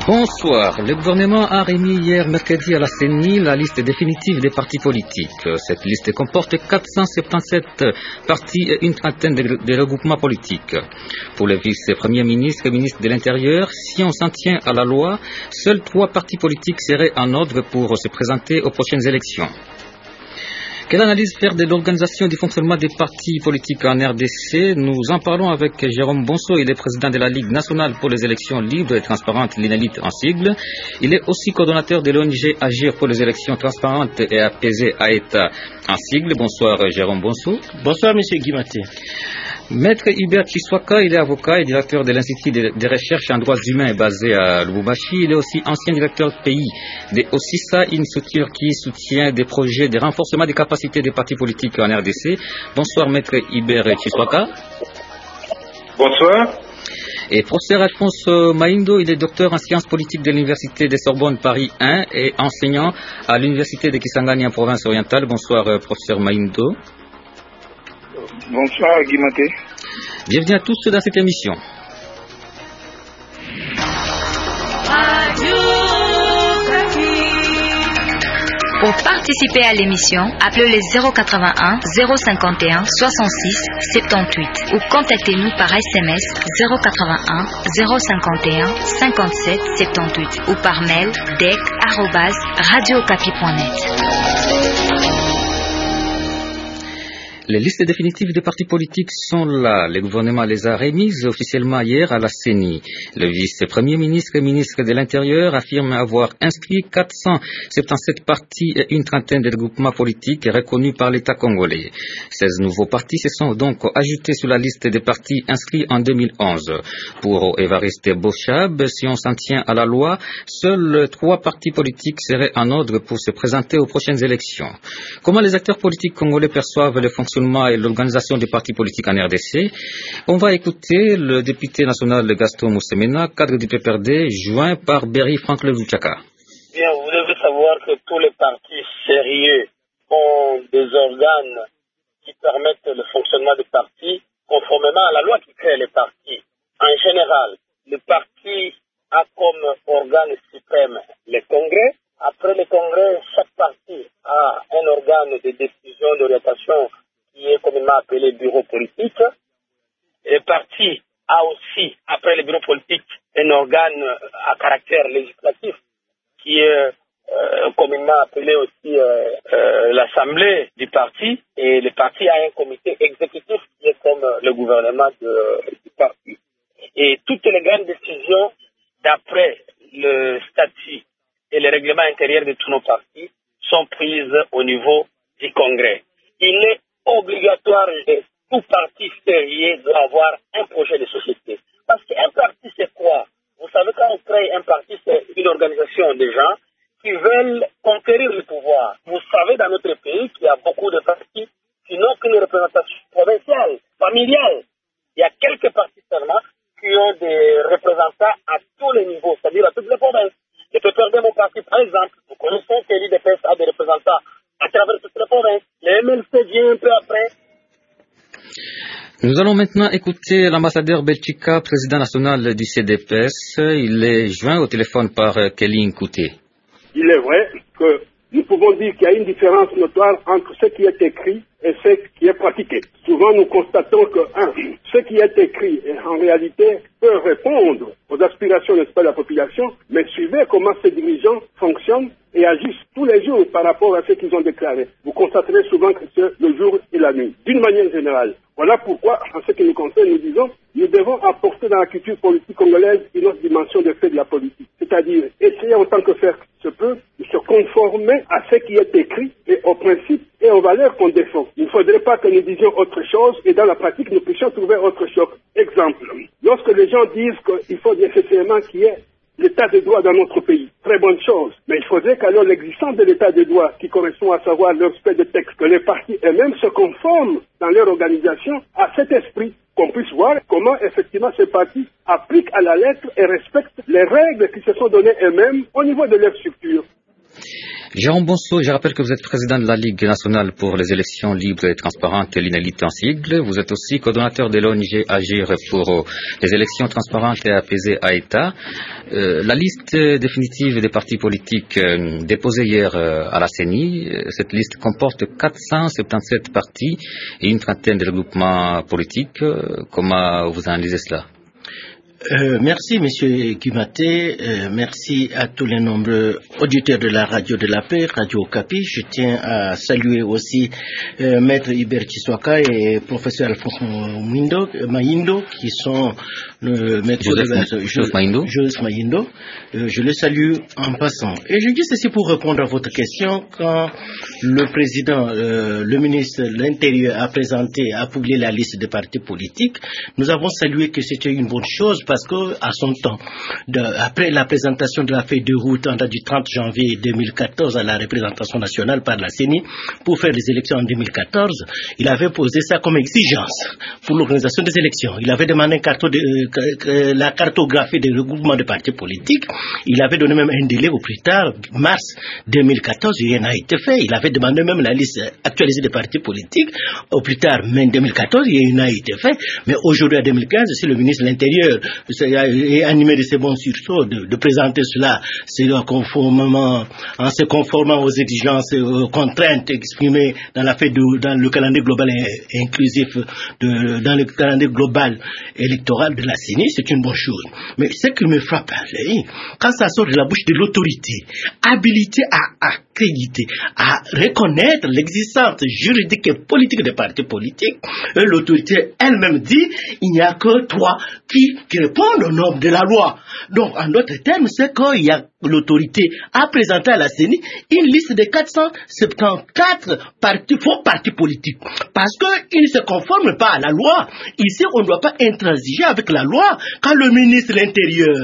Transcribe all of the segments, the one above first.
Bonsoir. Le gouvernement a remis hier mercredi à la CENI la liste définitive des partis politiques. Cette liste comporte 477 partis et une trentaine de regroupements politiques. Pour le vice-premier ministre et ministre de l'Intérieur, si on s'en tient à la loi, seuls 3 partis politiques seraient en ordre pour se présenter aux prochaines élections. Quelle analyse faire de l'organisation et du fonctionnement des partis politiques en RDC? Nous en parlons avec Jérôme Bonso, il est président de la Ligue nationale pour les élections libres et transparentes, l'INALIT en sigle. Il est aussi coordonnateur de l'ONG Agir pour les élections transparentes et apaisées AETA en sigle. Bonsoir Jérôme Bonso. Bonsoir Monsieur Guimaté. Maître Hubert Chiswaka, il est avocat et directeur de l'Institut de recherche en droits humains basé à Lubumbashi. Il est aussi ancien directeur pays de OSISA, une structure qui soutient des projets de renforcement des capacités des partis politiques en RDC. Bonsoir Maître Hubert Chiswaka. Bonsoir. Et professeur Alphonse Maindo, il est docteur en sciences politiques de l'Université de Sorbonne Paris 1 et enseignant à l'Université de Kisangani en province orientale. Bonsoir professeur Maindo. Bonsoir Guimaté. Bienvenue à tous dans cette émission. Pour participer à l'émission, appelez le 081 051 66 78 ou contactez-nous par SMS 081 051 57 78 ou par mail dec@radiocapi.net. Les listes définitives des partis politiques sont là. Le gouvernement les a remises officiellement hier à la CENI. Le vice-premier ministre et ministre de l'Intérieur affirme avoir inscrit 477 partis et une trentaine de groupements politiques reconnus par l'État congolais. 16 nouveaux partis se sont donc ajoutés sur la liste des partis inscrits en 2011. Pour Évariste Bochab, si on s'en tient à la loi, seuls 3 partis politiques seraient en ordre pour se présenter aux prochaines élections. Comment les acteurs politiques congolais perçoivent le fonctionnement et l'organisation des partis politiques en RDC? On va écouter le député national Gaston Moussemena, cadre du PPRD, joint par Berry Franck Levouchaka. Bien, vous devez savoir que tous les partis sérieux ont des organes qui permettent le fonctionnement des partis conformément à la loi qui crée les partis. En général, le parti a comme organe suprême les congrès. Après le congrès, chaque parti a un organe de décision, d'orientation qui est communément appelé bureau politique. Le parti a aussi, après le bureau politique, un organe à caractère législatif qui est communément appelé aussi l'assemblée du parti. Et le parti a un comité exécutif qui est comme le gouvernement du parti. Et toutes les grandes décisions, d'après le statut et le règlement intérieur de tous nos partis, sont prises au niveau du congrès. Il est obligatoire que tout parti sérieux doit avoir un projet de société. Parce qu'un parti, c'est quoi? Vous savez, quand on crée un parti, c'est une organisation de gens qui veulent conquérir le pouvoir. Vous savez, dans notre pays, qu'il y a beaucoup de partis qui n'ont qu'une représentation provinciale, familiale. Il y a quelques partis seulement qui ont des représentants à tous les niveaux, c'est-à-dire à toutes les provinces. Je peux perdre mon parti, par exemple. Vous connaissez que l'IDPS a des représentants à travers toutes les provinces. Le MLC vient un peu après. Nous allons maintenant écouter l'ambassadeur Belchika, président national du CDPS. Il est joint au téléphone par Kelly Nkouté. Il est vrai que nous pouvons dire qu'il y a une différence notoire entre ce qui est écrit et ce qui est pratiqué. Souvent, nous constatons que ce qui est écrit, en réalité, peut répondre aux aspirations, n'est-ce pas, de la population, mais suivez comment ces dirigeants fonctionnent et agissent tous les jours par rapport à ce qu'ils ont déclaré. Vous constaterez souvent que c'est le jour et la nuit, d'une manière générale. Voilà pourquoi, en ce qui nous concerne, nous disons, nous devons apporter dans la culture politique congolaise une autre dimension de fait de la politique. C'est-à-dire, essayer en tant que faire se peut de se conformer à ce qui est écrit et aux principes et aux valeurs qu'on défend. Il ne faudrait pas que nous disions autre chose et dans la pratique, nous puissions trouver autre chose. Exemple, lorsque les gens disent qu'il faut nécessairement qu'il y ait l'état de droit dans notre pays, très bonne chose. Mais il faudrait qu'alors l'existence de l'état de droit, qui correspond à savoir le respect des textes, que les partis eux-mêmes se conforment dans leur organisation à cet esprit, qu'on puisse voir comment effectivement ces partis appliquent à la lettre et respectent les règles qui se sont données eux-mêmes au niveau de leur structure. Jérôme Bonso, je rappelle que vous êtes président de la Ligue nationale pour les élections libres et transparentes, l'INELIT en sigle. Vous êtes aussi coordonnateur de l'ONG Agir pour les élections transparentes et apaisées à État. La liste définitive des partis politiques déposée hier à la CENI, cette liste comporte 477 partis et une trentaine de regroupements politiques. Comment vous analysez cela? Merci, Monsieur Guimaté. Merci à tous les nombreux auditeurs de la radio de la paix, Radio Okapi. Je tiens à saluer aussi Maître Hubert Chiswaka et Professeur Alphonse Mayindo, qui sont le maître Joseph Mayindo. Je le salue en passant. Et je dis ceci pour répondre à votre question. Quand le président, le ministre de l'Intérieur a publié la liste des partis politiques, nous avons salué que c'était une bonne chose, parce que à son temps, après la présentation de la feuille de route en date du 30 janvier 2014 à la représentation nationale par la CENI pour faire les élections en 2014, il avait posé ça comme exigence pour l'organisation des élections. Il avait demandé la cartographie des regroupements de partis politiques. Il avait donné même un délai au plus tard, mars 2014, rien n'a été fait. Il avait demandé même la liste actualisée des partis politiques au plus tard, mai 2014, rien n'a été fait. Mais aujourd'hui, à 2015, si le ministre de l'Intérieur est animé de ses bons sursauts de présenter cela, c'est en se conformant aux exigences et aux contraintes exprimées dans le calendrier global inclusif, dans le calendrier global électoral de la CENI, c'est une bonne chose. Mais ce qui me frappe, quand ça sort de la bouche de l'autorité, habilité à accréditer, à reconnaître l'existence juridique et politique des partis politiques, l'autorité elle-même dit, il n'y a que toi qui répondent aux normes de la loi. Donc, en d'autres termes, c'est qu'il y a l'autorité a présenté à la CENI une liste de 474 faux partis politiques. Parce qu'ils ne se conforment pas à la loi. Ici, on ne doit pas intransiger avec la loi. Quand le ministre de l'Intérieur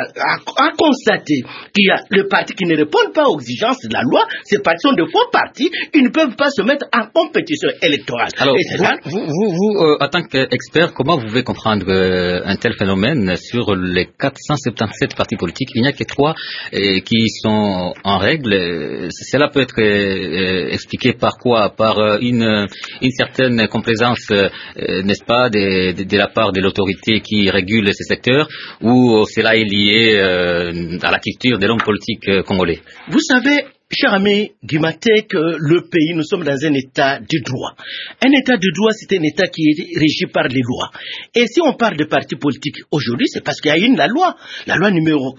a constaté qu'il y a les partis qui ne répondent pas aux exigences de la loi, ces partis sont de faux partis, ils ne peuvent pas se mettre en compétition électorale. Alors, vous, en tant qu'expert, comment vous pouvez comprendre un tel phénomène sur les 477 partis politiques? Il n'y a que 3 qui sont en règle. Cela peut être expliqué par quoi? Par une certaine complaisance, n'est-ce pas, de la part de l'autorité qui régule ces secteurs, ou cela est lié à la culture de l'homme politique congolais? Vous savez, cher ami Guimaté, que le pays, nous sommes dans un état de droit. Un état de droit, c'est un état qui est régi par les lois. Et si on parle de partis politiques aujourd'hui, c'est parce qu'il y a la loi numéro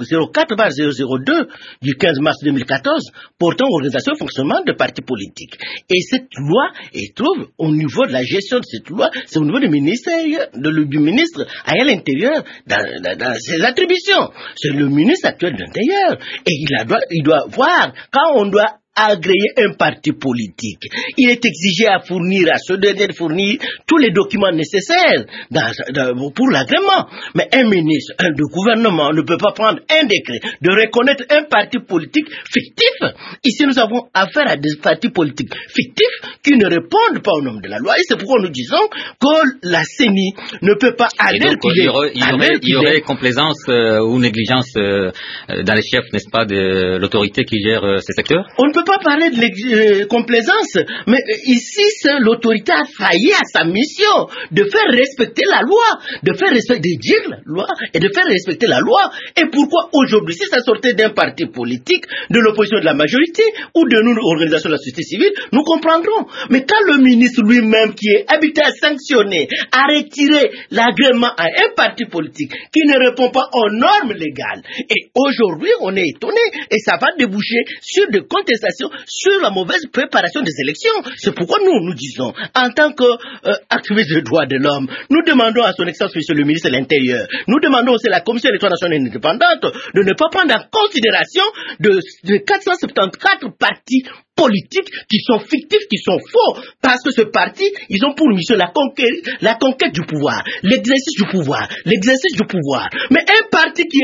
04/002 du 15 mars 2014, portant organisation et fonctionnement de partis politiques. Et cette loi, elle trouve au niveau de la gestion de cette loi, c'est au niveau du ministère, du ministre à l'intérieur, dans ses attributions. C'est le ministre actuel de l'Intérieur. Et il doit voir, quand on doit agréer un parti politique, il est exigé à ce dernier de fournir tous les documents nécessaires pour l'agrément. Mais un ministre, un gouvernement ne peut pas prendre un décret de reconnaître un parti politique fictif. Ici, nous avons affaire à des partis politiques fictifs qui ne répondent pas aux normes de la loi. Et c'est pourquoi nous disons que la CENI ne peut pas aller. Il y aurait complaisance ou négligence dans les chefs, n'est-ce pas, de l'autorité qui gère ces secteurs? On ne peut pas parler de complaisance, mais ici, l'autorité a failli à sa mission de faire respecter la loi, de dire la loi et de faire respecter la loi. Et pourquoi aujourd'hui, si ça sortait d'un parti politique, de l'opposition de la majorité ou de nous, organisation de la société civile, nous comprendrons. Mais quand le ministre lui-même, qui est habitué à sanctionner, à retirer l'agrément à un parti politique qui ne répond pas aux normes légales, et aujourd'hui, on est étonné et ça va déboucher sur des contestations sur la mauvaise préparation des élections. C'est pourquoi nous disons, en tant qu'activistes de droits de l'homme, nous demandons à son Excellence Monsieur le ministre de l'Intérieur, nous demandons aussi à la Commission électorale nationale indépendante de ne pas prendre en considération de 474 partis politiques qui sont fictifs, qui sont faux, parce que ce parti, ils ont pour mission la conquête du pouvoir, l'exercice du pouvoir. Mais un parti qui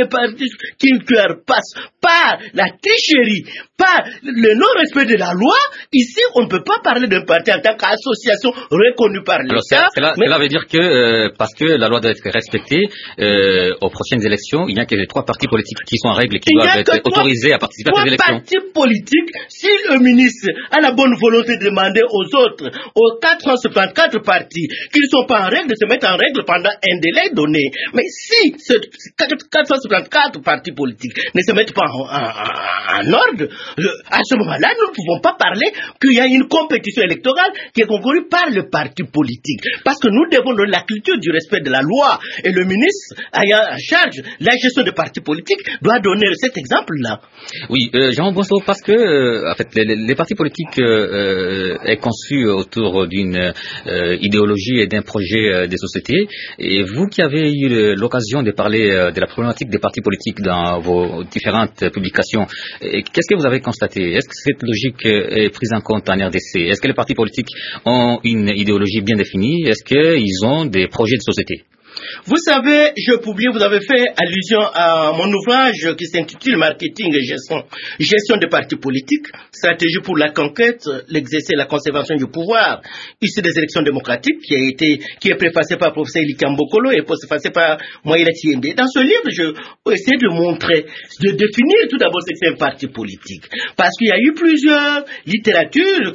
passe par la tricherie, par le non-respect de la loi, ici, on ne peut pas parler d'un parti en tant qu'association reconnue par l'État. Cela veut dire que, parce que la loi doit être respectée, aux prochaines élections, il n'y a que les 3 partis politiques qui sont en règle et qui doivent être autorisés à participer à ces élections. 3 partis politiques, si le ministre a la bonne volonté de demander aux autres, aux 474 partis, qui ne sont pas en règle, de se mettre en règle pendant un délai donné. Mais si ces 474 partis politiques ne se mettent pas en ordre, à ce moment-là, nous ne pouvons pas parler qu'il y a une compétition électorale qui est concourue par le parti politique. Parce que nous devons donner la culture du respect de la loi. Et le ministre ayant en charge la gestion des partis politiques doit donner cet exemple-là. Oui, Jean Bonso, parce que en fait, les partis politiques est conçu autour d'une idéologie et d'un projet des sociétés. Et vous qui avez eu l'occasion de parler de la problématique des partis politiques dans vos différentes publications, qu'est-ce que vous avez constaté? Est-ce que cette logique est prise en compte en RDC? Est-ce que les partis politiques ont une idéologie bien définie? Est-ce qu'ils ont des projets de société? Vous savez, vous avez fait allusion à mon ouvrage qui s'intitule Marketing et gestion des partis politiques, stratégie pour la conquête, l'exercice et la conservation du pouvoir, issu des élections démocratiques, qui est préfacé par le professeur Ilikambokolo et postfacé par Moïla Tiende. Dans ce livre, je vais essayer de montrer, de définir tout d'abord ce que c'est un parti politique. Parce qu'il y a eu plusieurs littératures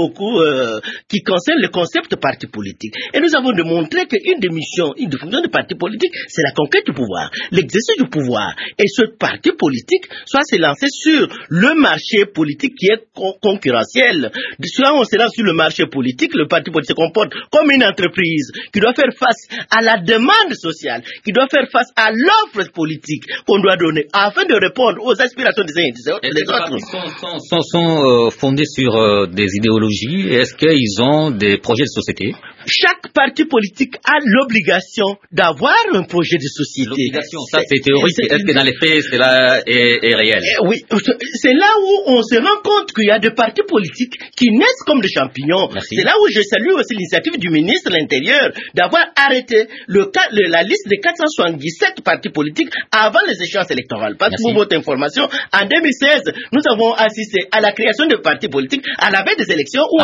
qui concernent le concept de parti politique. Et nous avons démontré qu'une des missions, une des fonctions de parti politique, c'est la conquête du pouvoir, l'exercice du pouvoir. Et ce parti politique, soit c'est lancé sur le marché politique qui est concurrentiel. Soit on se lance sur le marché politique, le parti politique se comporte comme une entreprise qui doit faire face à la demande sociale, qui doit faire face à l'offre politique qu'on doit donner afin de répondre aux aspirations des uns et des autres. Est-ce que les partis sont fondés sur des idéologies? Est-ce qu'ils ont des projets de société? Chaque parti politique a l'obligation d'avoir un projet de société. L'obligation, ça c'est théorique. Est-ce que dans les faits, cela est réel? Oui, c'est là où on se rend compte qu'il y a des partis politiques qui naissent comme des champignons. Merci. C'est là où je salue aussi l'initiative du ministre de l'Intérieur d'avoir arrêté la liste des 477 partis politiques avant les échéances électorales. Parce que pour votre information, en 2016, nous avons assisté à la création de partis politiques à la veille des élections où en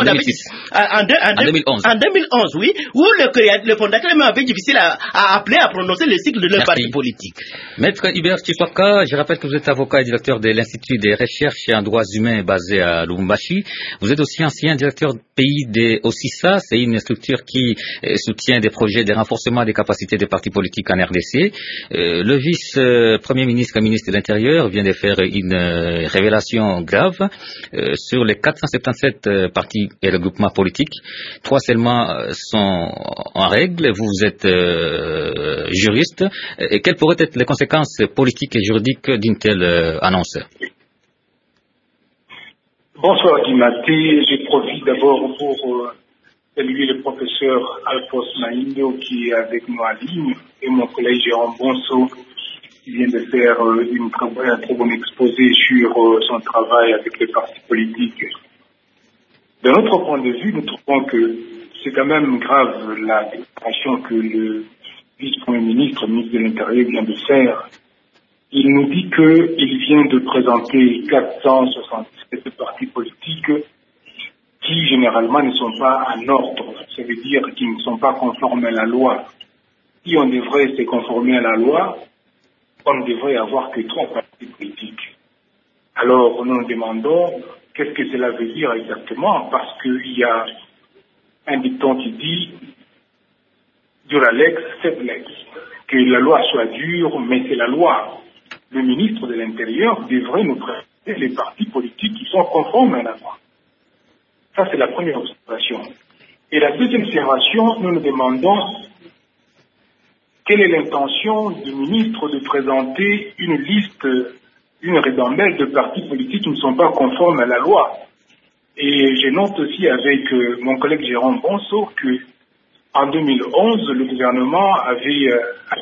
2011. En 2011, oui, où le fondateur avait difficile à appeler à prononcer le cycle de leur parti politique. Maître Hubert Chiswaka, je rappelle que vous êtes avocat et directeur de l'Institut des recherches en droits humains basé à Lubumbashi. Vous êtes aussi ancien directeur pays de OSISA, c'est une structure qui soutient des projets de renforcement des capacités des partis politiques en RDC. Le vice-premier ministre de l'Intérieur vient de faire une révélation grave sur les 477 partis et regroupements politiques. 3 seulement sont en règle. Vous êtes juriste. Et quelles pourraient être les conséquences politiques et juridiques d'une telle annonce? Bonsoir Dimaté. Je profite d'abord pour saluer le professeur Alphonse Maïndo qui est avec nous en ligne et mon collègue Jérôme Bonso qui vient de faire un très bon exposé sur son travail avec les partis politiques. De notre point de vue, nous trouvons que c'est quand même grave la déclaration que le vice-premier ministre de l'Intérieur vient de faire. Il nous dit qu'il vient de présenter 467 partis politiques qui généralement ne sont pas en ordre. Ça veut dire qu'ils ne sont pas conformes à la loi. Si on devrait se conformer à la loi, on ne devrait avoir que 3 partis politiques. Alors nous nous demandons qu'est-ce que cela veut dire exactement, parce qu'il y a un dicton qui dit dura lex sed lex, que la loi soit dure, mais c'est la loi. Le ministre de l'Intérieur devrait nous présenter les partis politiques qui sont conformes à la loi. Ça, c'est la première observation. Et la deuxième observation, nous nous demandons quelle est l'intention du ministre de présenter une liste, une ribambelle de partis politiques qui ne sont pas conformes à la loi. Et je note aussi avec mon collègue Jérôme Bonso que en 2011, le gouvernement avait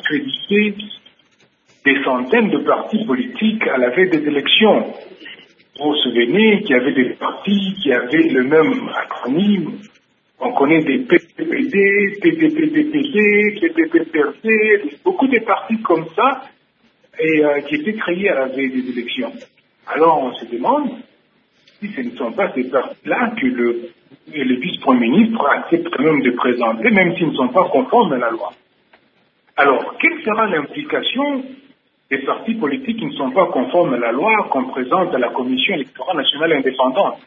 accrédité des centaines de partis politiques à la veille des élections. Vous vous souvenez qu'il y avait des partis qui avaient le même acronyme. On connaît des PPPD, PPPDPD, PPPRD, beaucoup de partis comme ça, et qui étaient créés à la veille des élections. Alors on se demande si ce ne sont pas ces partis-là que le vice-premier ministre accepte quand même de présenter, même s'ils ne sont pas conformes à la loi. Alors, quelle sera l'implication des partis politiques qui ne sont pas conformes à la loi qu'on présente à la Commission électorale nationale indépendante?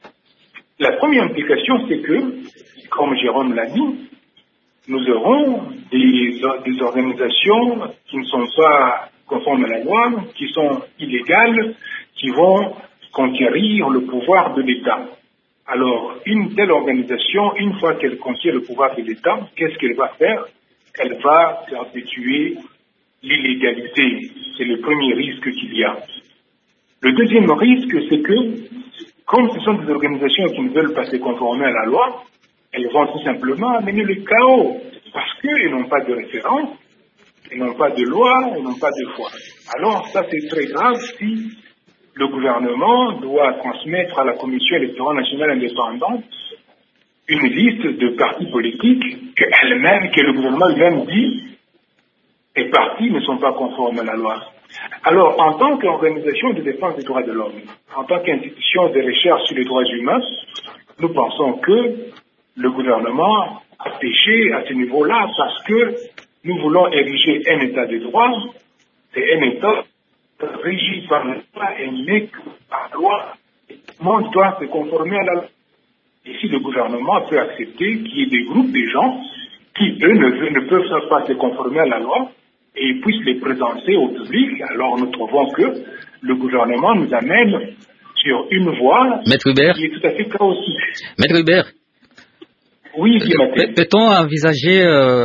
La première implication, c'est que, comme Jérôme l'a dit, nous aurons des organisations qui ne sont pas conformes à la loi, qui sont illégales, qui vont conquérir le pouvoir de l'État. Alors, une telle organisation, une fois qu'elle conquiert le pouvoir de l'État, qu'est-ce qu'elle va faire? Elle va perpétuer l'illégalité. C'est le premier risque qu'il y a. Le deuxième risque, c'est que, comme ce sont des organisations qui ne veulent pas se conformer à la loi, elles vont tout simplement amener le chaos, parce qu'elles n'ont pas de référence, elles n'ont pas de loi, elles n'ont pas de foi. Alors, ça c'est très grave si le gouvernement doit transmettre à la Commission électorale nationale indépendante une liste de partis politiques que le gouvernement lui-même dit, les partis ne sont pas conformes à la loi. Alors, en tant qu'organisation de défense des droits de l'homme, en tant qu'institution de recherche sur les droits humains, nous pensons que le gouvernement a péché à ce niveau-là parce que nous voulons ériger un état de droit, c'est un état régi par la loi et n'est que par la loi. Tout le monde doit se conformer à la loi. Et si le gouvernement peut accepter qu'il y ait des groupes de gens qui, eux, ne peuvent pas se conformer à la loi et puissent les présenter au public, alors nous trouvons que le gouvernement nous amène sur une voie qui est tout à fait chaotique. Maître Hubert, oui, peut-on envisager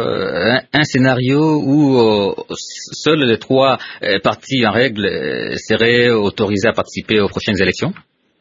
un scénario où seuls les trois partis en règle seraient autorisés à participer aux prochaines élections?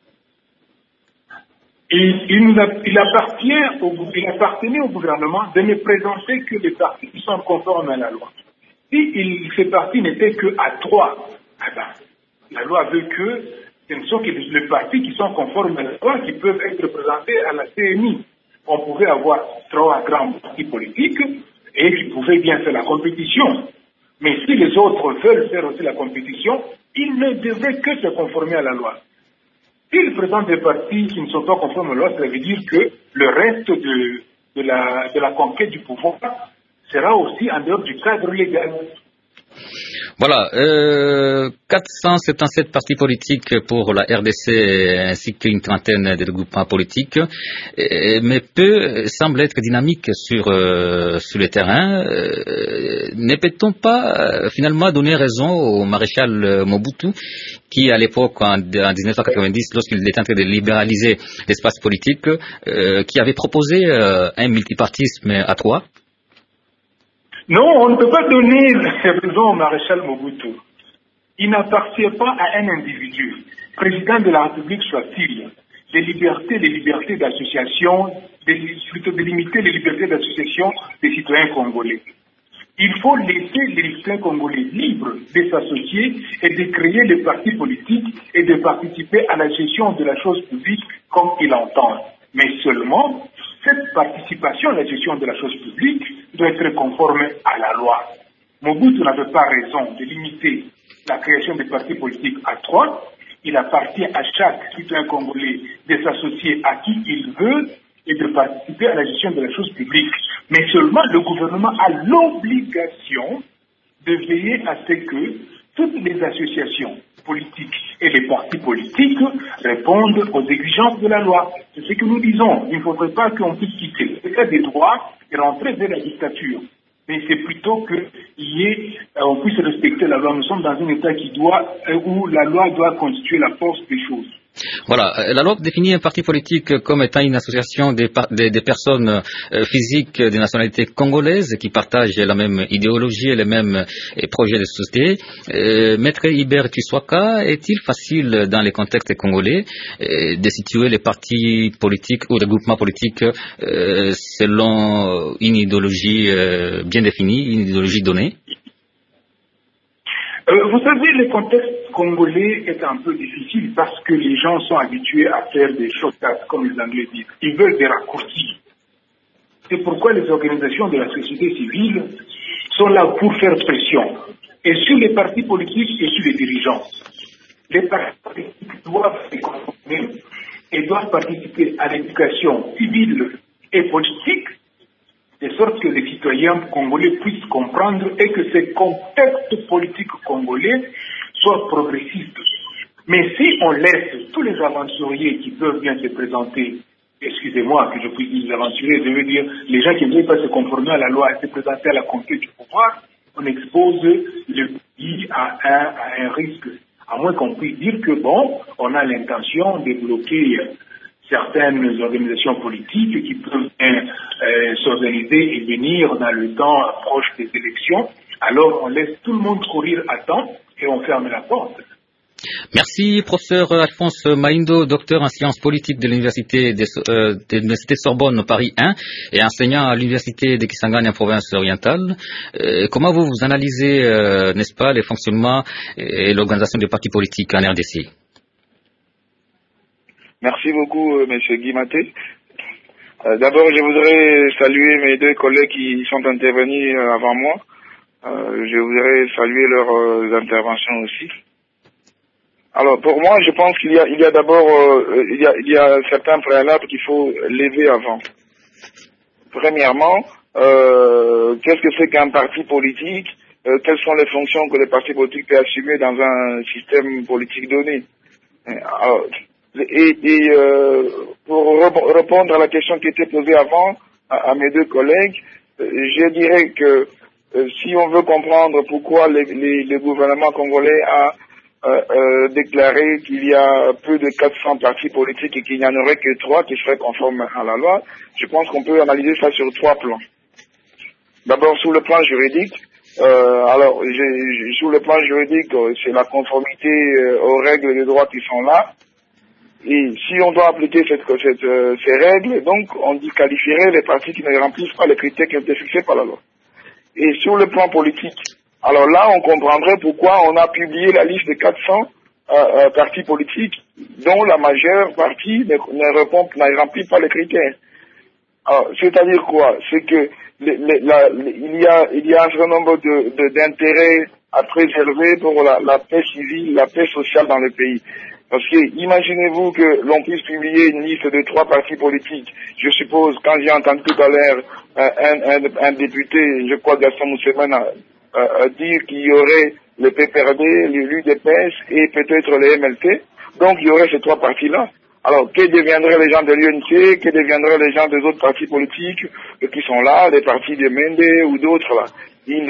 Il appartenait au gouvernement de ne présenter que des partis qui sont conformes à la loi. Si ces partis n'étaient qu'à 3, la loi veut que ce ne sont que les partis qui sont conformes à la loi qui peuvent être présentés à la CNI. On pouvait avoir 3 grands partis politiques et qui pouvaient bien faire la compétition. Mais si les autres veulent faire aussi la compétition, ils ne devraient que se conformer à la loi. S'ils présentent des partis qui ne sont pas conformes à la loi, ça veut dire que le reste de la conquête du pouvoir sera aussi en dehors du cadre légal. Voilà, 477 partis politiques pour la RDC ainsi qu'une trentaine de regroupements politiques, mais peu semblent être dynamiques sur le terrain. Ne peut-on pas finalement donner raison au maréchal Mobutu qui, à l'époque, en 1990, lorsqu'il était en train de libéraliser l'espace politique, qui avait proposé un multipartisme à 3? Non, on ne peut pas donner raison au maréchal Mobutu. Il n'appartient pas à un individu, président de la République soit-il, les libertés d'association, plutôt de limiter les libertés d'association des citoyens congolais. Il faut laisser les citoyens congolais libres de s'associer et de créer des partis politiques et de participer à la gestion de la chose publique comme ils l'entendent. Mais seulement, cette participation à la gestion de la chose publique doit être conforme à la loi. Mobutu n'avait pas raison de limiter la création des partis politiques à 3. Il appartient à chaque citoyen congolais de s'associer à qui il veut et de participer à la gestion de la chose publique. Mais seulement le gouvernement a l'obligation de veiller à ce que toutes les associations politiques et les partis politiques répondent aux exigences de la loi. C'est ce que nous disons. Il ne faudrait pas qu'on puisse quitter l'état des droits et rentrer vers la dictature. Mais c'est plutôt qu'on puisse respecter la loi. Nous sommes dans un état où la loi doit constituer la force des choses. Voilà, la loi définit un parti politique comme étant une association des personnes physiques de nationalité congolaise qui partagent la même idéologie et les mêmes projets de société. Maître Hubert Tshiswaka, est-il facile dans les contextes congolais de situer les partis politiques ou les groupements politiques selon une idéologie bien définie, une idéologie donnée? Vous savez, les contextes congolais est un peu difficile parce que les gens sont habitués à faire des shortcuts, comme les Anglais disent. Ils veulent des raccourcis. C'est pourquoi les organisations de la société civile sont là pour faire pression. Et sur les partis politiques et sur les dirigeants. Les partis politiques doivent se conformer et doivent participer à l'éducation civile et politique, de sorte que les citoyens congolais puissent comprendre et que ce contexte politique congolais soit progressiste. Mais si on laisse tous les aventuriers qui peuvent bien se présenter, excusez-moi que je puisse dire les aventuriers, je veux dire les gens qui ne veulent pas se conformer à la loi et se présenter à la conquête du pouvoir, on expose le pays à un risque. À moins qu'on puisse dire que, bon, on a l'intention de bloquer certaines organisations politiques qui peuvent s'organiser et venir dans le temps proche des élections. Alors on laisse tout le monde courir à temps et on ferme la porte. Merci, professeur Alphonse Maindo, docteur en sciences politiques de l'université Sorbonne Paris 1 et enseignant à l'université de Kisangani en province orientale. Comment vous analysez, n'est-ce pas, les fonctionnements et l'organisation des partis politiques en RDC? Merci beaucoup, monsieur Guimaté. D'abord, je voudrais saluer mes deux collègues qui sont intervenus avant moi. Je voudrais saluer leurs interventions aussi. Alors, pour moi, je pense qu'il y a d'abord, il y a certains préalables qu'il faut lever avant. Premièrement, qu'est-ce que c'est qu'un parti politique? Quelles sont les fonctions que le parti politique peut assumer dans un système politique donné? Alors, pour répondre à la question qui était posée avant à mes deux collègues, je dirais que si on veut comprendre pourquoi le gouvernement congolais a déclaré qu'il y a plus de 400 partis politiques et qu'il n'y en aurait que 3 qui seraient conformes à la loi, je pense qu'on peut analyser ça sur 3 plans. D'abord, sur le plan juridique, sur le plan juridique, c'est la conformité aux règles de droit qui sont là. Et si on doit appliquer ces règles, donc on disqualifierait les partis qui ne remplissent pas les critères qui ont été fixés par la loi. Et sur le plan politique, alors là, on comprendrait pourquoi on a publié la liste de 400 partis politiques dont la majeure partie ne remplit pas les critères. Alors, c'est-à-dire quoi? C'est que il y a un certain nombre d'intérêts à préserver pour la paix civile, la paix sociale dans le pays. Parce que imaginez-vous que l'on puisse publier une liste de 3 partis politiques. Je suppose, quand j'ai entendu tout à l'heure un député, je crois Gaston Moussemane, dire qu'il y aurait le PPRD, l'UDPS et peut-être le MLT. Donc il y aurait ces 3 partis-là. Alors que deviendraient les gens de l'UNC, que deviendraient les gens des autres partis politiques qui sont là, les partis de Mende ou d'autres là? Ils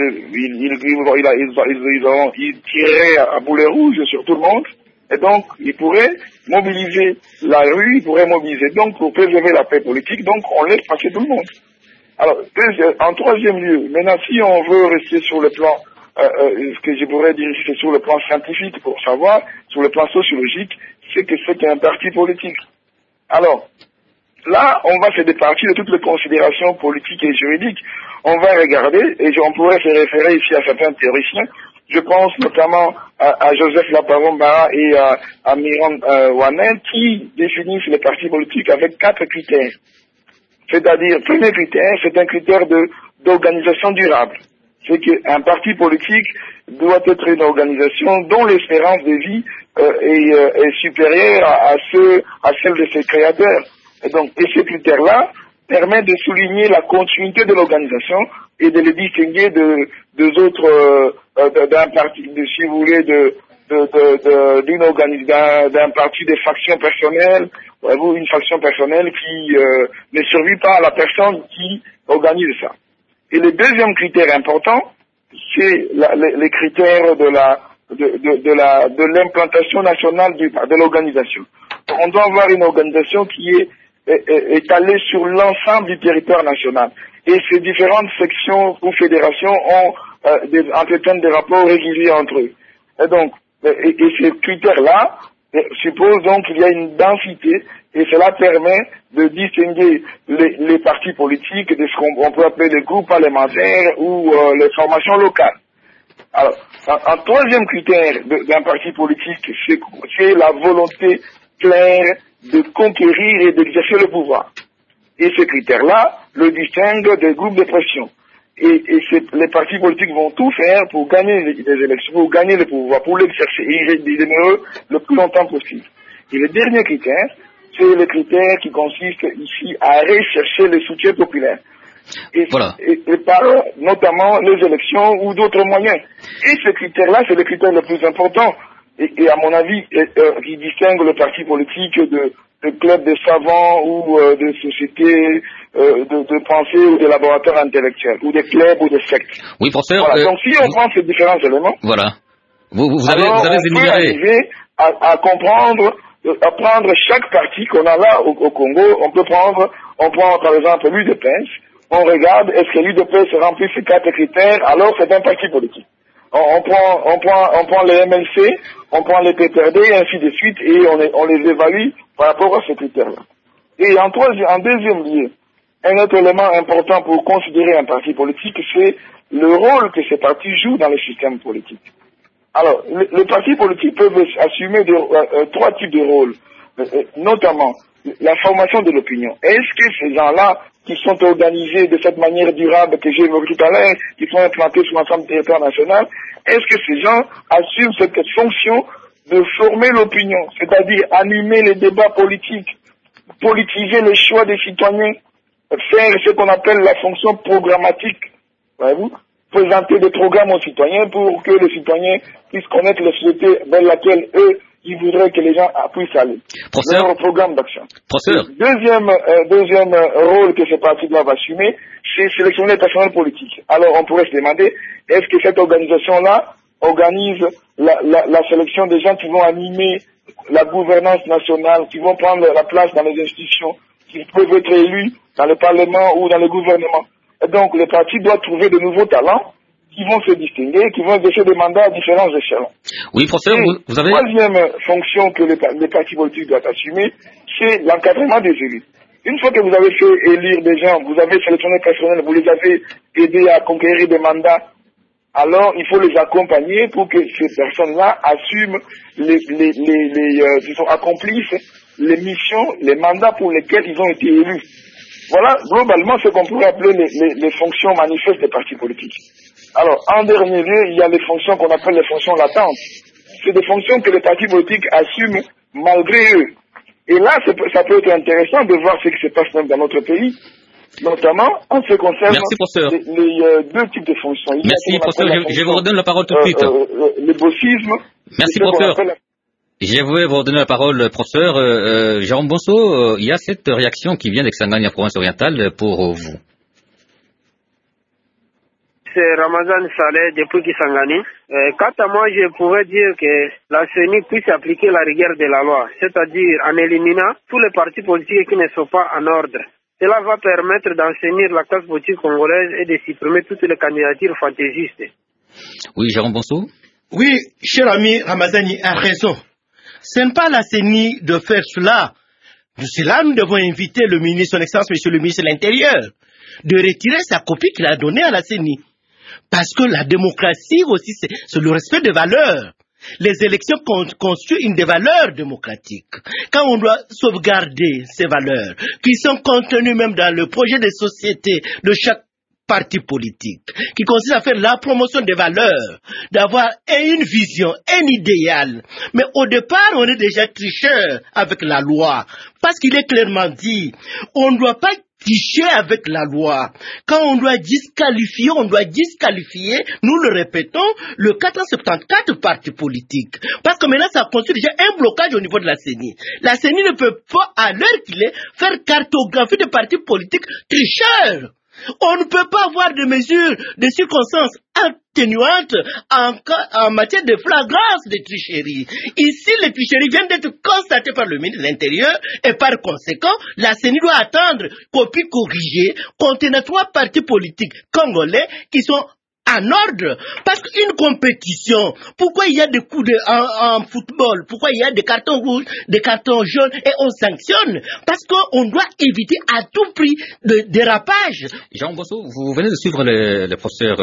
tireraient à boulet rouge sur tout le monde. Et donc, ils pourraient mobiliser la rue, ils pourraient mobiliser donc pour préserver la paix politique, donc on laisse passer tout le monde. Alors, en troisième lieu, maintenant si on veut rester sur le plan, ce que je pourrais dire c'est sur le plan scientifique pour savoir, sur le plan sociologique, c'est que c'est un parti politique. Alors, là, on va se départir de toutes les considérations politiques et juridiques. On va regarder, et on pourrait se référer ici à certains théoriciens. Je pense notamment à Joseph Laparomba et à Miron Wanel qui définissent les partis politiques avec 4 critères. C'est-à-dire, premier critère, c'est un critère d'organisation durable. C'est qu'un parti politique doit être une organisation dont l'espérance de vie est supérieure à celle de ses créateurs. Et ce critère-là permet de souligner la continuité de l'organisation et de le distinguer des autres d'un parti, si vous voulez, d'un parti de faction personnelle, ou une faction personnelle qui ne survit pas à la personne qui organise ça. Et le deuxième critère important, c'est les critères de l'implantation nationale de l'organisation. On doit avoir une organisation qui est étalée sur l'ensemble du territoire national. Et ces différentes sections ou fédérations entretiennent des rapports réguliers entre eux. Et donc, ces critères-là supposent donc qu'il y a une densité et cela permet de distinguer les partis politiques de ce qu'on peut appeler les groupes parlementaires ou les formations locales. Alors, un troisième critère d'un parti politique, c'est la volonté claire de conquérir et d'exercer le pouvoir. Et ce critère-là le distingue des groupes de pression. Et les partis politiques vont tout faire pour gagner les élections, pour gagner le pouvoir, pour l'exercer et il demeure le plus longtemps possible. Et le dernier critère, c'est le critère qui consiste ici à rechercher le soutien populaire. Et par notamment les élections ou d'autres moyens. Et ce critère-là, c'est le critère le plus important. Et à mon avis, qui distingue le parti politique de clubs de savants ou de sociétés de pensée ou de laboratoires intellectuels, ou des clubs ou des sectes. Oui, professeur. Voilà. Donc si on prend ces différents éléments, voilà. Vous avez énuméré. On peut arriver à comprendre, à prendre chaque parti qu'on a là au Congo. On prend par exemple l'UDPS. On regarde, est-ce que l'UDPS remplit ces 4 critères, alors c'est un parti politique. On prend les MLC, on prend les PPRD, et ainsi de suite, et on les évalue par rapport à ces critères-là. Et en deuxième lieu, un autre élément important pour considérer un parti politique, c'est le rôle que ces partis jouent dans le système politique. Alors, les partis politiques peuvent assumer 3 types de rôles, notamment la formation de l'opinion. Est-ce que ces gens-là, qui sont organisés de cette manière durable que j'ai évoquée tout à l'heure, qui sont implantés sur l'ensemble du territoire national, est-ce que ces gens assument cette fonction de former l'opinion, c'est-à-dire animer les débats politiques, politiser les choix des citoyens, faire ce qu'on appelle la fonction programmatique, voyez-vous, présenter des programmes aux citoyens pour que les citoyens puissent connaître les sociétés vers laquelle eux, ils voudraient que les gens puissent aller. Leur programme d'action. Deuxième rôle que ces partis doivent assumer, c'est sélectionner le personnel politique. Alors on pourrait se demander, est-ce que cette organisation-là organise la sélection des gens qui vont animer la gouvernance nationale, qui vont prendre la place dans les institutions, qui peuvent être élus dans le Parlement ou dans le gouvernement. Et donc les partis doivent trouver de nouveaux talents qui vont se distinguer, qui vont exercer des mandats à différents échelons. Oui, professeur, vous avez... La troisième fonction que les partis politiques doivent assumer, c'est l'encadrement des élus. Une fois que vous avez fait élire des gens, vous avez sélectionné le personnel, vous les avez aidés à conquérir des mandats, alors il faut les accompagner pour que ces personnes-là assument accomplissent les missions, les mandats pour lesquels ils ont été élus. Voilà globalement ce qu'on pourrait appeler les fonctions manifestes des partis politiques. Alors, en dernier lieu, il y a les fonctions qu'on appelle les fonctions latentes. C'est des fonctions que les partis politiques assument malgré eux. Et là, ça peut être intéressant de voir ce qui se passe même dans notre pays, notamment en ce qui concerne les 2 types de fonctions. Merci, professeur. Je vous redonne la parole tout de suite. Le bossisme. Merci, professeur. Je vais vous redonner la parole, professeur. Jérôme Bonso, il y a cette réaction qui vient d'Exangani en province orientale pour vous. C'est Ramazan Saleh depuis Kisangani. Quant à moi, je pourrais dire que la CENI puisse appliquer la rigueur de la loi, c'est-à-dire en éliminant tous les partis politiques qui ne sont pas en ordre. Cela va permettre d'enseigner la classe politique congolaise et de supprimer toutes les candidatures fantaisistes. Oui, Jérôme Bonso. Oui, cher ami Ramazani a raison. Ce n'est pas la CENI de faire cela. De cela, nous devons inviter le ministre, son Excellence, Monsieur le ministre de l'Intérieur, de retirer sa copie qu'il a donnée à la CENI. Parce que la démocratie aussi, c'est le respect des valeurs. Les élections constituent une des valeurs démocratiques. Quand on doit sauvegarder ces valeurs, qui sont contenues même dans le projet de société de chaque parti politique, qui consiste à faire la promotion des valeurs, d'avoir une vision, un idéal. Mais au départ, on est déjà tricheur avec la loi. Parce qu'il est clairement dit, on ne doit pas tricher avec la loi. Quand on doit disqualifier, nous le répétons, le 474 partis politiques. Parce que maintenant, ça constitue déjà un blocage au niveau de la CENI. La CENI ne peut pas, à l'heure qu'il est, faire cartographie des partis politiques tricheurs. On ne peut pas avoir de mesures de circonstances atténuantes en matière de flagrance de tricherie. Ici, les tricheries viennent d'être constatées par le ministre de l'Intérieur et par conséquent, la CENI doit attendre copie corrigée contenant 3 partis politiques congolais qui sont en ordre. Parce qu'une compétition, pourquoi il y a des coups en football, pourquoi il y a des cartons rouges, des cartons jaunes et on sanctionne? Parce qu'on doit éviter à tout prix de dérapage. Jean Bosso, vous venez de suivre le professeur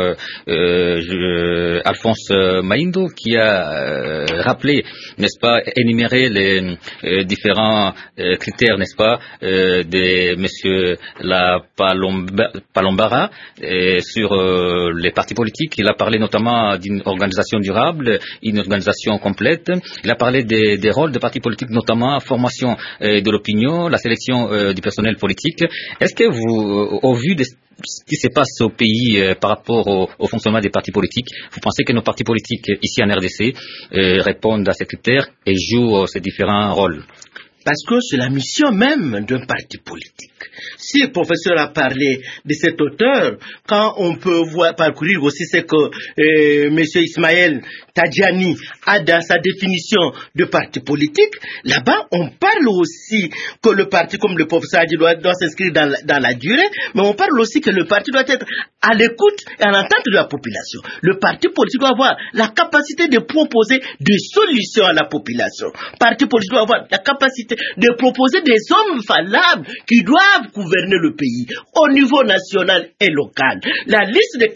Alphonse Maindo qui a rappelé, n'est-ce pas, énuméré les différents critères, n'est-ce pas, de monsieur La Palombara sur les partis politiques. Il a parlé notamment d'une organisation durable, une organisation complète. Il a parlé des rôles des partis politiques, notamment formation de l'opinion, la sélection du personnel politique. Est-ce que vous, au vu de ce qui se passe au pays par rapport au fonctionnement des partis politiques, vous pensez que nos partis politiques ici en RDC répondent à ces critères et jouent ces différents rôles? Parce que c'est la mission même d'un parti politique. Si le professeur a parlé de cet auteur, quand on peut parcourir aussi ce que M. Ismaël Tadjani a dans sa définition de parti politique, là-bas on parle aussi que le parti, comme le professeur a dit, doit s'inscrire dans la durée, mais on parle aussi que le parti doit être à l'écoute et à l'entente de la population. Le parti politique doit avoir la capacité de proposer des solutions à la population. Le parti politique doit avoir la capacité de proposer des hommes valables qui doivent gouverner le pays au niveau national et local. La liste de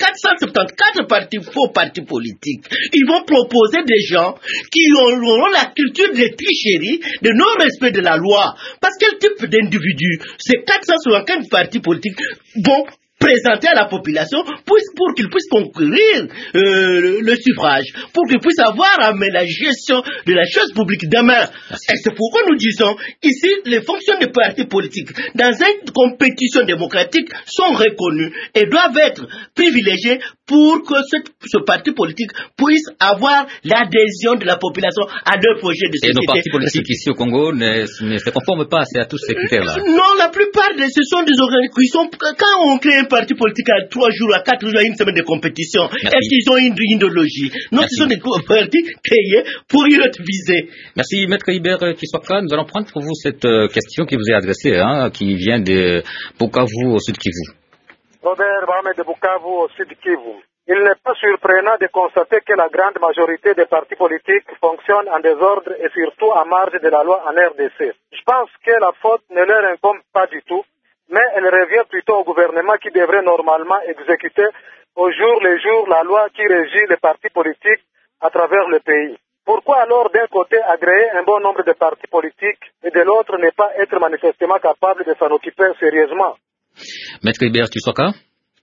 474 faux partis politiques, ils vont proposer des gens qui auront la culture des tricheries, de non-respect de la loi. Parce quel type d'individus ces 475 partis politiques vont présenter à la population pour qu'ils puissent concourir le suffrage, pour qu'ils puissent avoir à mener la gestion de la chose publique demain. Et c'est pourquoi nous disons, ici, les fonctions des partis politiques dans une compétition démocratique sont reconnues et doivent être privilégiées pour que ce parti politique puisse avoir l'adhésion de la population à leur projet de société. Et nos partis politiques ici au Congo ne se conforment pas à tous ces critères-là? Non, la plupart de ce sont des organisations qui sont, quand on crée un parti politique à 3 jours, à 4 jours, à une semaine de compétition, est-ce qu'ils ont une idéologie? Non, ce sont des partis créés pour une autre visée. Merci, Maître Hibert Kiswaka. Nous allons prendre pour vous cette question qui vous est adressée, qui vient de Bukavu au sud Kivu. Robert Mohamed de Bukavu au sud Kivu. Il n'est pas surprenant de constater que la grande majorité des partis politiques fonctionnent en désordre et surtout à marge de la loi en RDC. Je pense que la faute ne leur incombe pas du tout, mais elle revient plutôt au gouvernement qui devrait normalement exécuter au jour le jour la loi qui régit les partis politiques à travers le pays. Pourquoi alors d'un côté agréer un bon nombre de partis politiques et de l'autre ne pas être manifestement capable de s'en occuper sérieusement? Maître Hibert Kiswaka.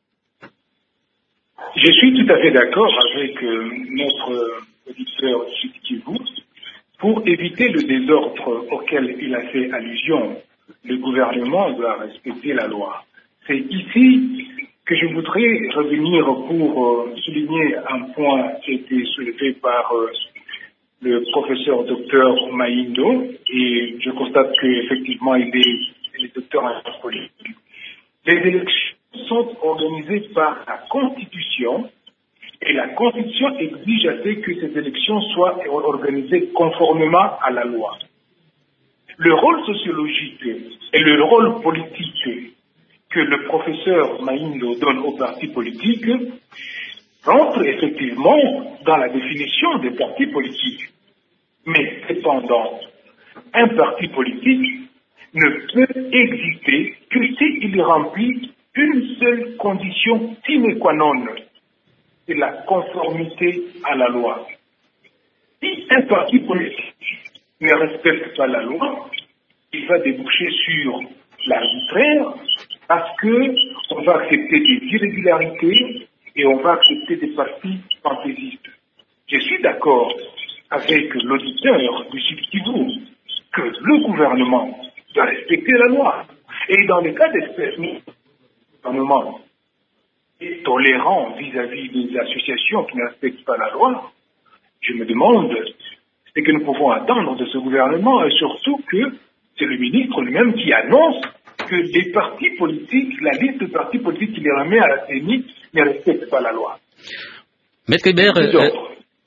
Je suis tout à fait d'accord avec notre auditeur Sud Kivu. Pour éviter le désordre auquel il a fait allusion, le gouvernement doit respecter la loi. C'est ici que je voudrais revenir pour souligner un point qui a été soulevé par le professeur docteur Maindo, et je constate qu'effectivement il est docteur en politique. Les élections sont organisées par la Constitution et la Constitution exige à ce que ces élections soient organisées conformément à la loi. Le rôle sociologique et le rôle politique que le professeur Maindo donne aux partis politiques rentrent effectivement dans la définition des partis politiques. Mais cependant, un parti politique ne peut exister que s'il remplit une seule condition sine qua non, c'est la conformité à la loi. Si un parti politique ne respecte pas la loi, il va déboucher sur l'arbitraire parce qu'on va accepter des irrégularités et on va accepter des partis fantaisistes. Je suis d'accord avec l'auditeur du Sud Kivu que le gouvernement doit respecter la loi. Et dans le cas d'espèce, le gouvernement est tolérant vis-à-vis des associations qui ne respectent pas la loi. Je me demande ce que nous pouvons attendre de ce gouvernement, et surtout que c'est le ministre lui-même qui annonce que les partis politiques, la liste de partis politiques qu'il remet à la CENI ne respecte pas la loi. Maître Hibert,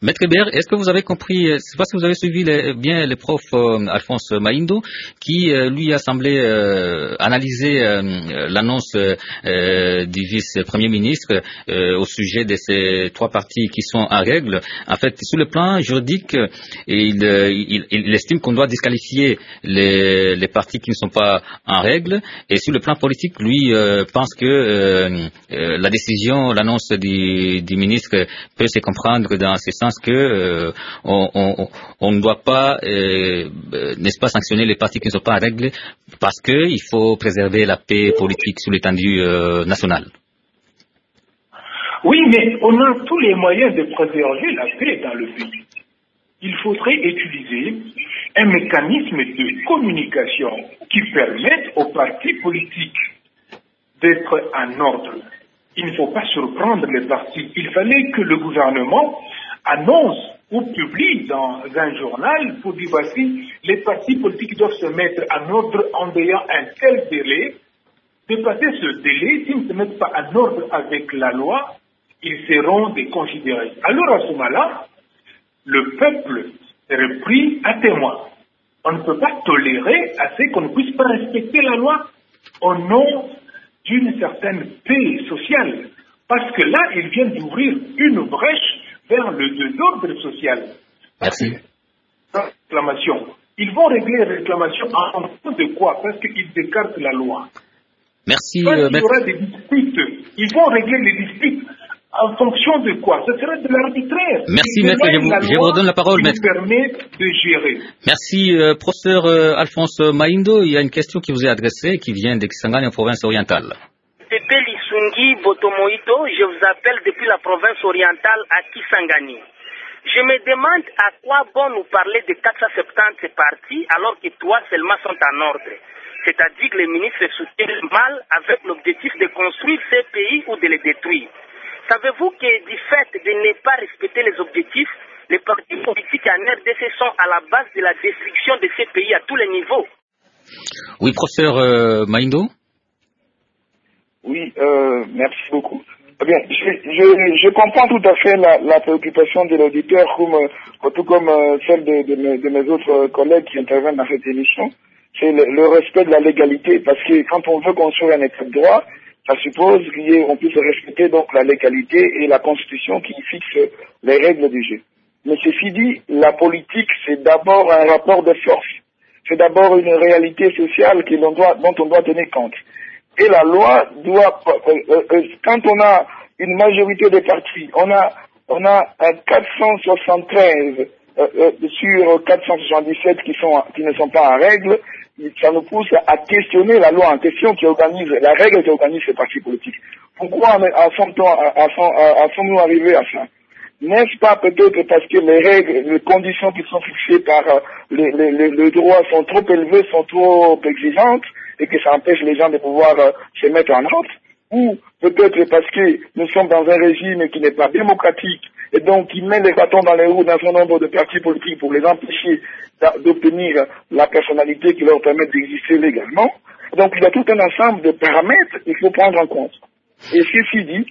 Maître Hébert, est-ce que vous avez compris, c'est parce que vous avez suivi bien le prof Alphonse Maindo, qui lui a semblé analyser l'annonce du vice-premier ministre au sujet de ces 3 partis qui sont en règle. En fait, sur le plan juridique, il estime qu'on doit disqualifier les partis qui ne sont pas en règle, et sur le plan politique, lui pense que la décision, l'annonce du ministre peut se comprendre dans ce sens que on ne doit pas, n'est-ce pas, sanctionner les partis qui ne sont pas en règle parce qu'il faut préserver la paix politique sur l'étendue nationale. Oui, mais on a tous les moyens de préserver la paix dans le pays. Il faudrait utiliser un mécanisme de communication qui permette aux partis politiques d'être en ordre. Il ne faut pas surprendre les partis. Il fallait que le gouvernement annonce ou publie dans un journal pour dire voici, les partis politiques doivent se mettre en ordre en ayant un tel délai. Dépasser ce délai, s'ils ne se mettent pas en ordre avec la loi, ils seront déconsidérés. Alors à ce moment-là, le peuple serait pris à témoin. On ne peut pas tolérer à ce qu'on ne puisse pas respecter la loi au nom d'une certaine paix sociale. Parce que là, ils viennent d'ouvrir une brèche vers le désordre social. Merci. Réclamation. Ils vont régler les réclamations en fonction de quoi? Parce qu'ils écartent la loi. Merci. Quand il y aura des disputes, ils vont régler les disputes en fonction de quoi? Ce serait de l'arbitraire. Merci, maître. Je vous redonne la parole, maître. Qui permet de gérer. Merci, professeur Alphonse Maindo. Il y a une question qui vous est adressée, qui vient de Kisangani en province orientale. Pepe Lisungi Botomoito, je vous appelle depuis la province orientale à Kisangani. Je me demande à quoi bon nous parler de 470 partis alors que 3 seulement sont en ordre. C'est-à-dire que les ministres soutiennent mal avec l'objectif de construire ces pays ou de les détruire. Savez-vous que du fait de ne pas respecter les objectifs, les partis politiques en RDC sont à la base de la destruction de ces pays à tous les niveaux? Oui, professeur Maindo. Oui, merci beaucoup. Bien, je comprends tout à fait la préoccupation de l'auditeur, tout comme celle de mes autres collègues qui interviennent dans cette émission. C'est le respect de la légalité, parce que quand on veut construire un état de droit, ça suppose qu'on puisse respecter donc la légalité et la constitution qui fixe les règles du jeu. Mais ceci dit, la politique, c'est d'abord un rapport de force. C'est d'abord une réalité sociale dont on doit tenir compte. Et la loi doit, quand on a une majorité des partis, on a 473 sur 477 qui ne sont pas en règle, ça nous pousse à questionner la loi en question qui organise, la règle qui organise ces partis politiques. Pourquoi sommes-nous arrivés à ça? N'est-ce pas peut-être parce que les règles, les conditions qui sont fixées par le droit sont trop élevées, sont trop exigeantes, et que ça empêche les gens de pouvoir se mettre en ordre? Ou peut-être parce que nous sommes dans un régime qui n'est pas démocratique, et donc qui met les bâtons dans les roues d'un certain nombre de partis politiques pour les empêcher d'obtenir la personnalité qui leur permet d'exister légalement. Donc il y a tout un ensemble de paramètres qu'il faut prendre en compte. Et ceci dit,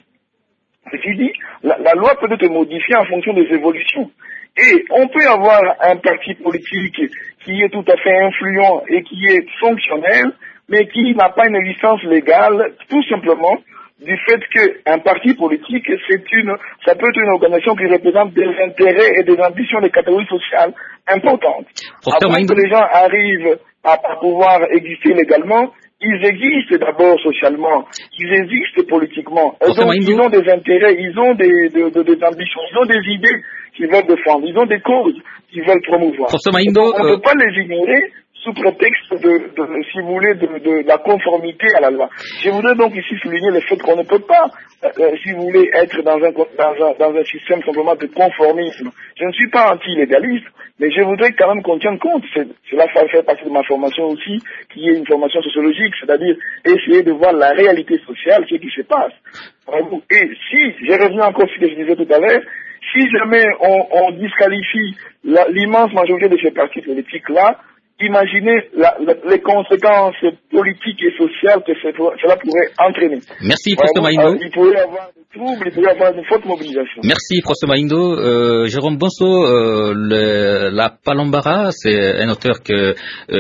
la loi peut être modifiée en fonction des évolutions. Et on peut avoir un parti politique qui est tout à fait influent et qui est fonctionnel, mais qui n'a pas une licence légale, tout simplement du fait qu'un parti politique, ça peut être une organisation qui représente des intérêts et des ambitions des catégories sociales importantes. Avant que les gens arrivent à pouvoir exister légalement, ils existent d'abord socialement, ils existent politiquement. Et donc, ils ont des intérêts, ils ont des ambitions, ils ont des idées qu'ils veulent défendre, ils ont des causes qu'ils veulent promouvoir. On ne peut pas les ignorer sous prétexte si vous voulez, de la conformité à la loi. Je voudrais donc ici souligner le fait qu'on ne peut pas, si vous voulez, être dans un système simplement de conformisme. Je ne suis pas anti-légaliste, mais je voudrais quand même qu'on tienne compte, cela fait partie de ma formation aussi, qui est une formation sociologique, c'est-à-dire essayer de voir la réalité sociale, ce qui se passe. Et si, je reviens encore sur ce que je disais tout à l'heure, si jamais on disqualifie l'immense majorité de ces partis politiques-là, imaginez les conséquences politiques et sociales que cela pourrait entraîner. Merci, professeur Maindo. Il pourrait y avoir trouble, il pourrait y avoir une forte mobilisation. Merci, professeur Maindo. Jérôme Bonso, la Palombara, c'est un auteur que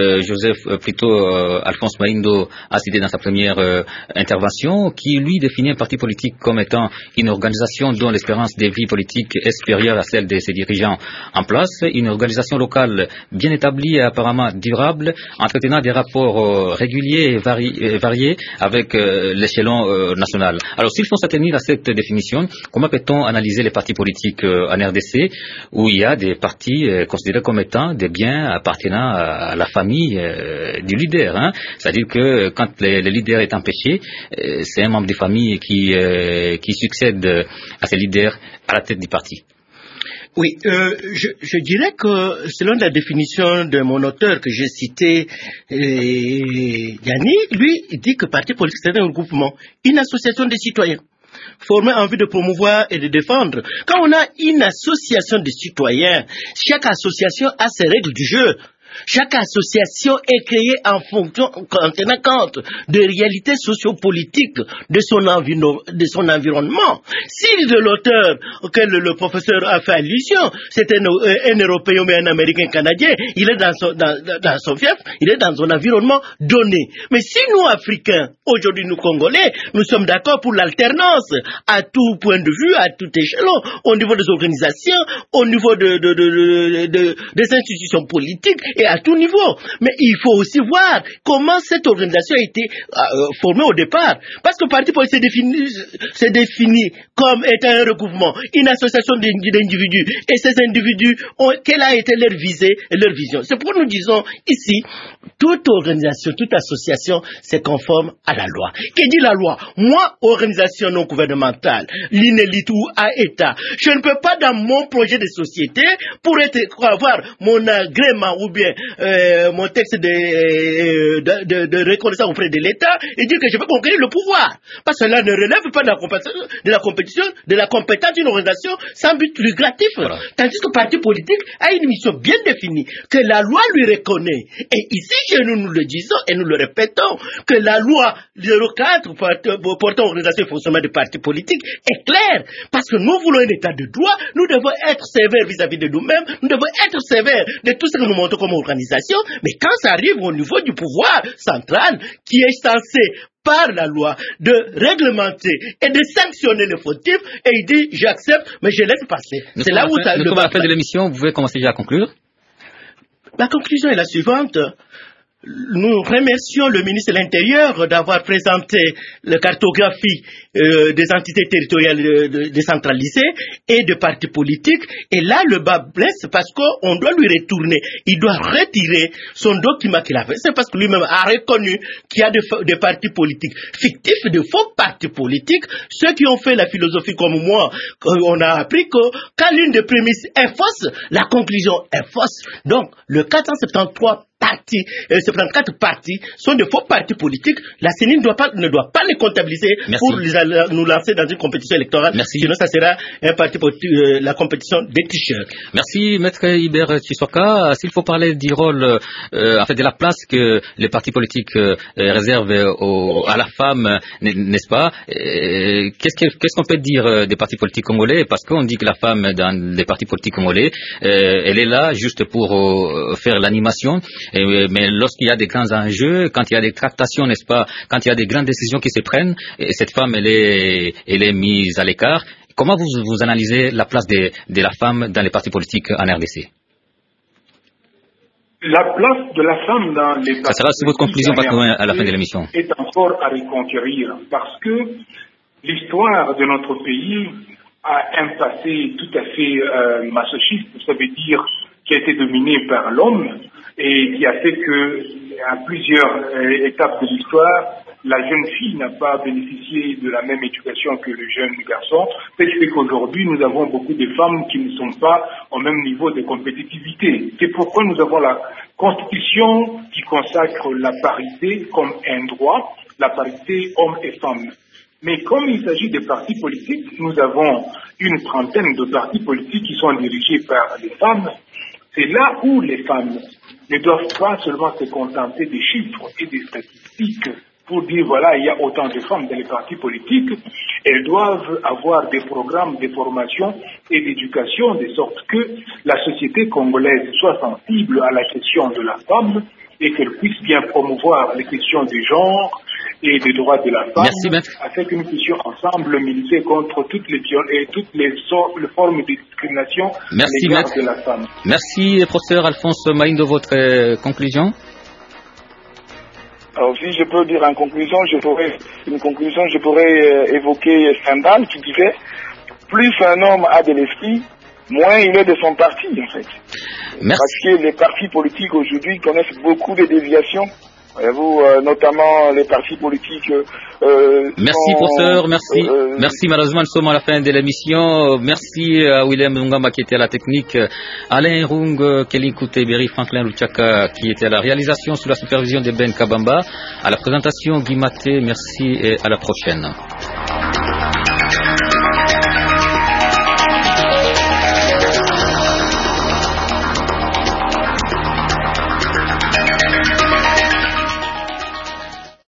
Alphonse Maindo a cité dans sa première intervention, qui lui définit un parti politique comme étant une organisation dont l'espérance de vie politique est supérieure à celle de ses dirigeants en place, une organisation locale bien établie et apparemment durable, entretenant des rapports réguliers et variés avec l'échelon national. Alors, s'il faut s'attenir à cette définition, comment peut-on analyser les partis politiques en RDC, où il y a des partis considérés comme étant des biens appartenant à la famille du leader, hein? C'est-à-dire que quand le leader est empêché, c'est un membre de famille qui succède à ce leader à la tête du parti. Oui, je dirais que selon la définition de mon auteur que j'ai cité, Yanni, lui, il dit que parti politique c'est un regroupement, une association de citoyens formée en vue de promouvoir et de défendre. Quand on a une association de citoyens, chaque association a ses règles du jeu. Chaque association est créée en tenant compte de réalités sociopolitiques de son environnement. Si l'auteur auquel le professeur a fait allusion, c'est un Européen ou un Américain canadien, il est dans son fief, il est dans son environnement donné. Mais si nous, Africains, aujourd'hui nous Congolais, nous sommes d'accord pour l'alternance à tout point de vue, à tout échelon, au niveau des organisations, au niveau des institutions politiques, et à tout niveau. Mais il faut aussi voir comment cette organisation a été formée au départ. Parce que le parti politique s'est défini comme étant un regroupement, une association d'individus. Et ces individus, quelle a été leur visée et leur vision? C'est pourquoi nous disons ici, toute organisation, toute association, c'est conforme à la loi. Qui dit la loi? Moi, organisation non gouvernementale, l'INELIT ou à État, je ne peux pas dans mon projet de société, pour avoir mon agrément ou bien mon texte de reconnaissance auprès de l'État et dire que je peux conquérir le pouvoir. Parce que cela ne relève pas de la compétence d'une organisation sans but lucratif. Voilà. Tandis que le parti politique a une mission bien définie, que la loi lui reconnaît. Et ici, nous le disons et nous le répétons, que la loi 04 portant organisation et fonctionnement des partis politiques est claire. Parce que nous voulons un état de droit, nous devons être sévères vis-à-vis de nous-mêmes, nous devons être sévères de tout ce que nous montrons comme organisation. Mais quand ça arrive au niveau du pouvoir central, qui est censé par la loi de réglementer et de sanctionner les fautifs, et il dit j'accepte mais je laisse passer. C'est là où ça le à la fin de l'émission, vous pouvez commencer déjà à conclure. La conclusion est la suivante. Nous remercions le ministre de l'Intérieur d'avoir présenté la cartographie des entités territoriales décentralisées et de partis politiques. Et là, le bas blesse parce qu'on doit lui retourner. Il doit retirer son document qu'il a fait. C'est parce que lui-même a reconnu qu'il y a des partis politiques fictifs, de faux partis politiques. Ceux qui ont fait la philosophie comme moi, on a appris que quand l'une des prémices est fausse, la conclusion est fausse. Donc, le 473 74 partis sont de faux partis politiques. La CENI ne doit pas les comptabiliser. Merci. Pour nous lancer dans une compétition électorale. Merci. Sinon, ça sera un parti politique, la compétition des tricheurs. Merci, Maître Hubert Tshisoka. S'il faut parler du rôle, de la place que les partis politiques réservent à la femme, n'est-ce pas? Qu'est-ce qu'on peut dire des partis politiques congolais? Parce qu'on dit que la femme dans les partis politiques congolais, elle est là juste pour faire l'animation. Mais lorsqu'il y a des grands enjeux, quand il y a des tractations, n'est-ce pas, quand il y a des grandes décisions qui se prennent, et cette femme, elle est mise à l'écart. Comment vous analysez la place de la femme dans les partis politiques en RDC? La place de la femme dans les partis ça sera votre conclusion à la fin de l'émission. Est encore à reconquérir parce que l'histoire de notre pays a un passé tout à fait masochiste, ça veut dire qui a été dominé par l'homme et qui a fait que à plusieurs étapes de l'histoire, la jeune fille n'a pas bénéficié de la même éducation que le jeune garçon. Ce qui fait qu'aujourd'hui, nous avons beaucoup de femmes qui ne sont pas au même niveau de compétitivité. C'est pourquoi nous avons la Constitution qui consacre la parité comme un droit, la parité hommes et femmes. Mais comme il s'agit des partis politiques, nous avons une trentaine de partis politiques qui sont dirigés par les femmes. C'est là où les femmes ne doivent pas seulement se contenter des chiffres et des statistiques pour dire voilà, il y a autant de femmes dans les partis politiques. Elles doivent avoir des programmes de formation et d'éducation de sorte que la société congolaise soit sensible à la question de la femme et qu'elle puisse bien promouvoir les questions du genre et des droits de la femme. Merci, maître. Afin que nous puissions ensemble militer contre toutes les formes de discrimination à l'égard de la femme. Merci, professeur Alphonse Maindo, votre conclusion. Alors si je peux dire en conclusion, je pourrais évoquer Stendhal qui disait plus un homme a de l'esprit, moins il est de son parti en fait. Merci. Parce que les partis politiques aujourd'hui connaissent beaucoup de déviations. Vous, notamment les partis politiques. Merci professeur, merci. Merci, malheureusement nous sommes à la fin de l'émission. Merci à William Ngamba qui était à la technique, Alain Rung, Kelly Kouteberi, Franklin Luchaka qui était à la réalisation sous la supervision de Ben Kabamba, à la présentation Guy Maté. Merci et à la prochaine.